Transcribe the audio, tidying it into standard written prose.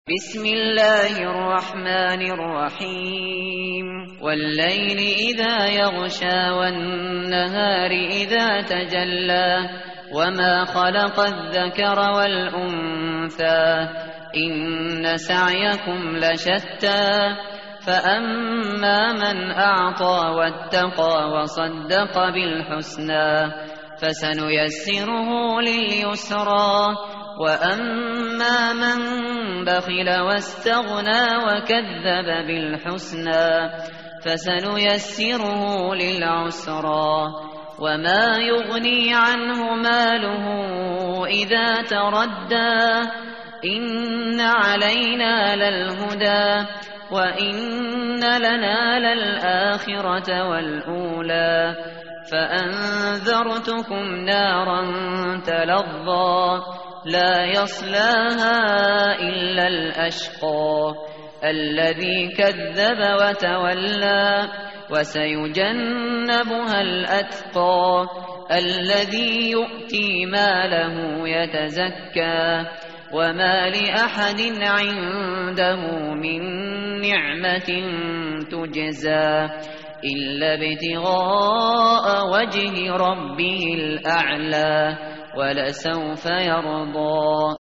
بسم الله الرحمن الرحيم والليل إذا يغشى والنهار إذا تجلى وما خلق الذكر والأنثى إن سعيكم لشتى فأما من أعطى واتقى وصدق بالحسنى فسنيسره لليسرى وأما من بخل واستغنى وكذب بالحسنى فسنيسره للعسرى وما يغني عنه ماله إذا تردى إن علينا للهدى وإن لنا للآخرة والأولى فأنذرتكم نارا تلظى لا يصلاها إلا الأشقى الذي كذب وتولى وسيجنبها الأتقى الذي يؤتي ماله يتزكى وما لأحد عنده من نعمة تجزى إلا ابتغاء وجه ربه الأعلى ولسوف يرضى.